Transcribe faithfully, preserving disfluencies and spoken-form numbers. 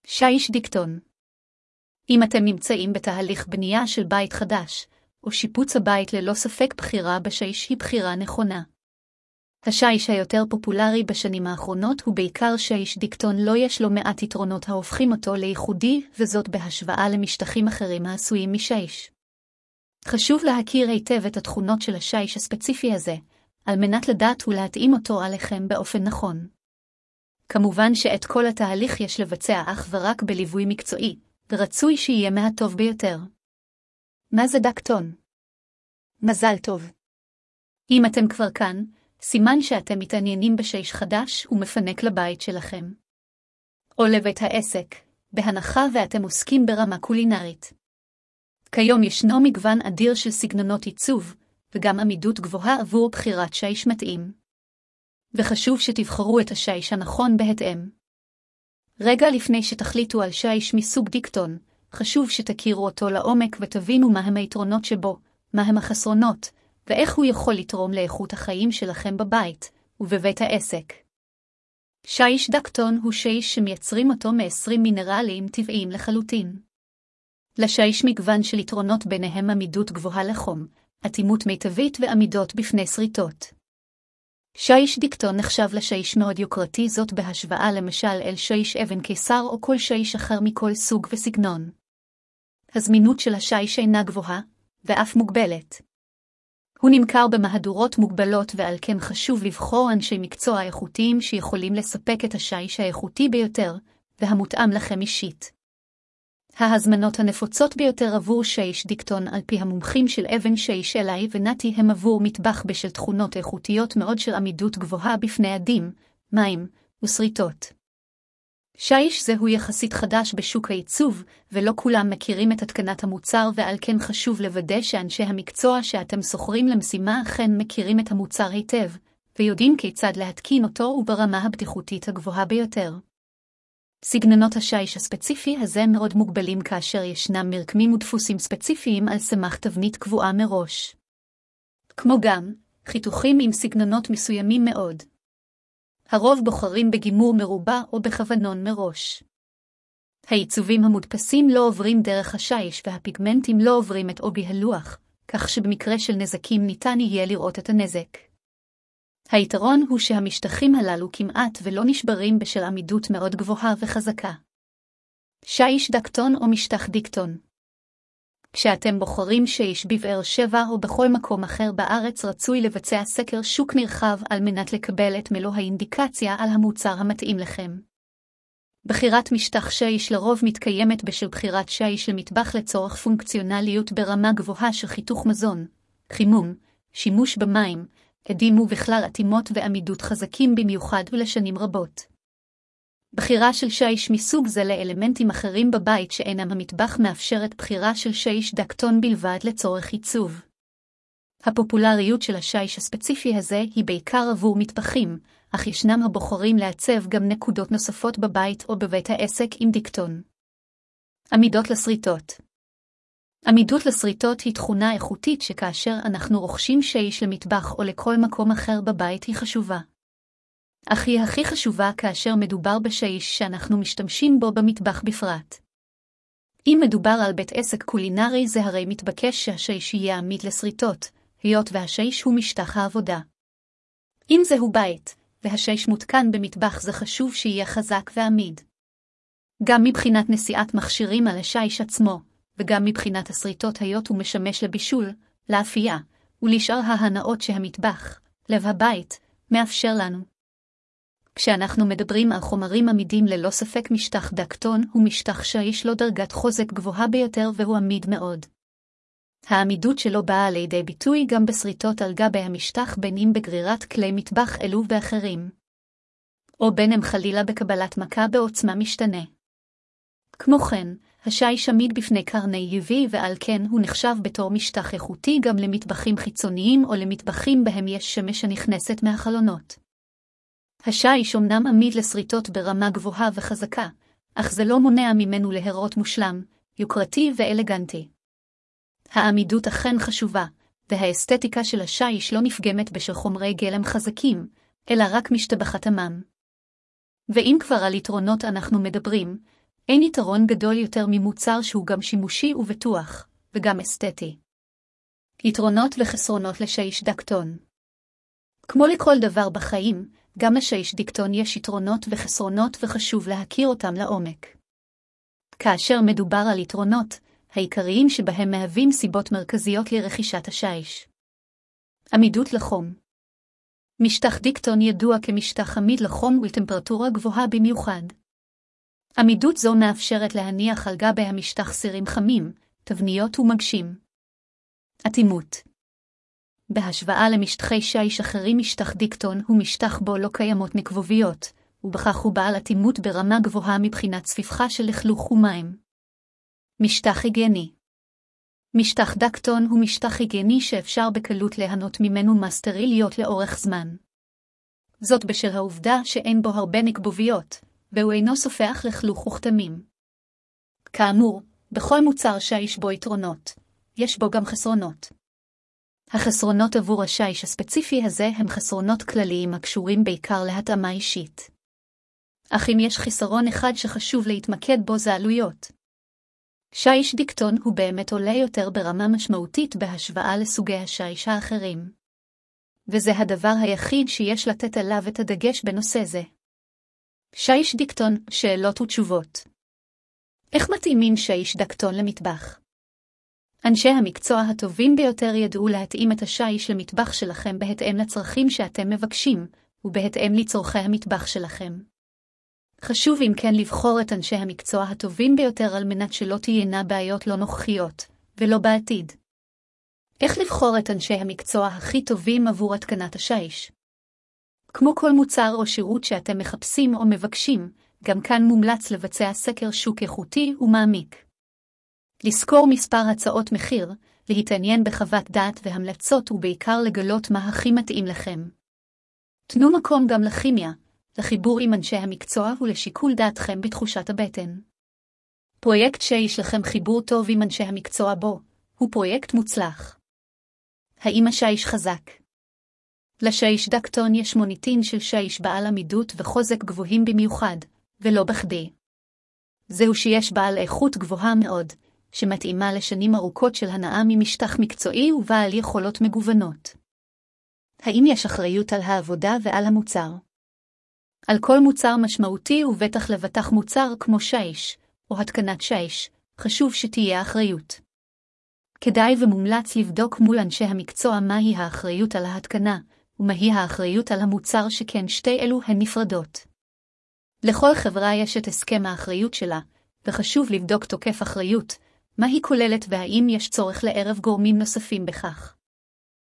שיש דיקטון. אם אתם נמצאים בתהליך בנייה של בית חדש, או שיפוץ הבית, ללא ספק בחירה בשיש היא בחירה נכונה. השיש היותר פופולרי בשנים האחרונות הוא בעיקר שיש דיקטון. לא יש לו מעט יתרונות ההופכים אותו לייחודי, וזאת בהשוואה למשטחים אחרים העשויים משיש. חשוב להכיר היטב את התכונות של השיש הספציפי הזה, על מנת לדעת ולהתאים אותו עליכם באופן נכון. כמובן שאת כל התהליך יש לבצע אך ורק בליווי מקצועי, ורצוי שיהיה מהטוב ביותר. מה זה דיקטון? מזל טוב. אם אתם כבר כאן, סימן שאתם מתעניינים בשיש חדש ומפנק לבית שלכם. או לבית העסק, בהנחה ואתם עוסקים ברמה קולינרית. כיום ישנו מגוון אדיר של סגנונות עיצוב, וגם עמידות גבוהה עבור בחירת שיש מתאים. וחשוב שתבחרו את השיש הנכון בהתאם. רגע לפני שתחליטו על שיש מסוג דיקטון, חשוב שתכירו אותו לעומק ותבינו מהם היתרונות שבו, מהם החסרונות, ואיך הוא יכול לתרום לאיכות החיים שלכם בבית ובבית העסק. שיש דיקטון הוא שיש שמייצרים אותו מ-עשרים מינרלים טבעיים לחלוטין. לשיש מגוון של יתרונות, ביניהם עמידות גבוהה לחום, אטימות מיטבית ועמידות בפני שריטות. שיש דיקטון נחשב לשיש מאוד יוקרתי, זאת בהשוואה למשל אל שיש אבן קיסר או כל שיש אחר מכל סוג וסגנון. הזמינות של השיש אינה גבוהה, ואף מוגבלת. הוא נמכר במהדורות מוגבלות, ועל כן חשוב לבחור אנשי מקצוע איכותיים שיכולים לספק את השיש האיכותי ביותר, והמותאם לכם אישית. ההזמנות הנפוצות ביותר עבור שיש דיקטון על פי המומחים של אבן שיש אליי ונתי הם עבור מטבח בשל תכונות איכותיות מאוד של עמידות גבוהה בפני אדים, מים ושריטות. שיש זהו יחסית חדש בשוק העיצוב, ולא כולם מכירים את התקנת המוצר, ועל כן חשוב לוודא שאנשי המקצוע שאתם שוכרים למשימה אכן מכירים את המוצר היטב, ויודעים כיצד להתקין אותו וברמה הבטיחותית הגבוהה ביותר. סגנונות השיש הספציפי הזה מאוד מוגבלים, כאשר ישנם מרקמים ודפוסים ספציפיים על סמך תבנית קבועה מראש. כמו גם, חיתוכים עם סגנונות מסוימים מאוד. הרוב בוחרים בגימור מרובע או בכוונון מראש. העיצובים המודפסים לא עוברים דרך השיש, והפיגמנטים לא עוברים את עובי הלוח, כך שבמקרה של נזקים ניתן יהיה לראות את הנזק. היתרון הוא שהמשטחים הללו כמעט ולא נשברים בשל עמידות מאוד גבוהה וחזקה. שיש דיקטון או משטח דיקטון. כשאתם בוחרים שיש בבאר שבע או בכל מקום אחר בארץ, רצוי לבצע סקר שוק נרחב על מנת לקבל את מלוא האינדיקציה על המוצר המתאים לכם. בחירת משטח שיש לרוב מתקיימת בשל בחירת שיש למטבח לצורך פונקציונליות ברמה גבוהה של חיתוך מזון, חימום, שימוש במים, עדים ובכלל אטימות ועמידות חזקים במיוחד ולשנים רבות. בחירה של שיש מסוג זה לאלמנטים אחרים בבית שאינם המטבח מאפשרת בחירה של שיש דיקטון בלבד לצורך עיצוב. הפופולריות של השיש הספציפי הזה היא בעיקר עבור מטבחים, אך ישנם הבוחרים לעצב גם נקודות נוספות בבית או בבית העסק עם דיקטון. עמידות לשריטות. עמידות לשריטות היא תכונה איכותית שכאשר אנחנו רוכשים שיש למטבח או לכל מקום אחר בבית היא חשובה. אך היא הכי חשובה כאשר מדובר בשיש שאנחנו משתמשים בו במטבח בפרט. אם מדובר על בית עסק קולינרי, זה הרי מתבקש שהשיש יהיה עמיד לשריטות, היות והשיש הוא משטח העבודה. אם זהו בית, והשיש מותקן במטבח, זה חשוב שיהיה חזק ועמיד. גם מבחינת נשיאת מכשירים על השיש עצמו, וגם מבחינת השריטות, היות הוא משמש לבישול, לאפייה, ולשאר ההנאות שהמטבח, לב הבית, מאפשר לנו. כשאנחנו מדברים על חומרים עמידים, ללא ספק משטח דיקטון הוא משטח שיש לו דרגת חוזק גבוהה ביותר והוא עמיד מאוד. העמידות שלו באה לידי ביטוי גם בשריטות על גבי המשטח, בין אם בגרירת כלי מטבח אלו ואחרים, או בין אם חלילה בקבלת מכה בעוצמה משתנה. כמו כן, השיש עמיד בפני קרני יו וי, ועל כן הוא נחשב בתור משטח איכותי גם למטבחים חיצוניים או למטבחים בהם יש שמש הנכנסת מהחלונות. השיש אומנם עמיד לשריטות ברמה גבוהה וחזקה, אך זה לא מונע ממנו להיראות מושלם, יוקרתי ואלגנטי. העמידות אכן חשובה, והאסתטיקה של השיש לא נפגמת בשל חומרי גלם חזקים, אלא רק משתבחת עמם. ואם כבר על יתרונות אנחנו מדברים, אין יתרון גדול יותר ממוצר שהוא גם שימושי ובטוח, וגם אסתטי. יתרונות וחסרונות לשיש דקטון. כמו לכל דבר בחיים, גם לשיש דקטון יש יתרונות וחסרונות וחשוב להכיר אותם לעומק. כאשר מדובר על יתרונות, העיקריים שבהם מהווים סיבות מרכזיות לרכישת השיש. עמידות לחום. משטח דקטון ידוע כמשטח עמיד לחום ולטמפרטורה גבוהה במיוחד. עמידות זו מאפשרת להניח על גבי המשטח סירים חמים, תבניות ומגשים. אטימות. בהשוואה למשטחי שיש אחרים, משטח דקטון הוא משטח בו לא קיימות נקבוביות, ובכך הוא בעל אטימות ברמה גבוהה מבחינת צפיחה של לכלוך ומים. משטח היגייני. משטח דקטון הוא משטח היגייני שאפשר בקלות ליהנות ממנו מסטריליות לאורך זמן. זאת בשל העובדה שאין בו הרבה נקבוביות, והוא אינו סופח לכלוך וכתמים. כאמור, בכל מוצר שיש בו יתרונות, יש בו גם חסרונות. החסרונות עבור השיש הספציפי הזה הם חסרונות כלליים הקשורים בעיקר להתאמה אישית. אך אם יש חיסרון אחד שחשוב להתמקד בו זה עלויות. שיש דקטון הוא באמת עולה יותר ברמה משמעותית בהשוואה לסוגי השיש האחרים. וזה הדבר היחיד שיש לתת עליו את הדגש בנושא זה. שיש דקטון, שאלות ותשובות. איך מתאימים שיש דקטון למטבח? אנשי המקצוע הטובים ביותר ידעו להתאים את השיש למטבח שלכם בהתאם לצרכים שאתם מבקשים, ובהתאם לצורכי המטבח שלכם. חשוב אם כן לבחור את אנשי המקצוע הטובים ביותר על מנת שלא תהיינה בעיות לא נוכחיות, ולא בעתיד. איך לבחור את אנשי המקצוע הכי טובים עבור התקנת השיש? כמו כל מוצר או שירות שאתם מחפשים או מבקשים, גם כאן מומלץ לבצע סקר שוק איכותי ומעמיק. לזכור מספר הצעות מחיר, להתעניין בחוות דעת והמלצות ובעיקר לגלות מה הכי מתאים לכם. תנו מקום גם לכימיה, לחיבור עם אנשי המקצוע ולשיקול דעתכם בתחושת הבטן. פרויקט שיש לכם חיבור טוב עם אנשי המקצוע בו, הוא פרויקט מוצלח. האם השיש חזק? לשיש דקטון יש מוניטין של שיש בעל עמידות וחוזק גבוהים במיוחד, ולא בכדי. זהו שיש בעל איכות גבוהה מאוד, שמתאימה לשנים ארוכות של הנאה ממשטח מקצועי ובעל יכולות מגוונות. האם יש אחריות על העבודה ועל המוצר? על כל מוצר משמעותי ובטח לבטח מוצר כמו שיש, או התקנת שיש, חשוב שתהיה אחריות. כדאי ומומלץ לבדוק מול אנשי המקצוע מהי האחריות על ההתקנה, ומהי האחריות על המוצר שכן שתי אלו הן נפרדות. לכל חברה יש את הסכם האחריות שלה, וחשוב לבדוק תוקף אחריות, מה היא כוללת והאם יש צורך לערב גורמים נוספים בכך.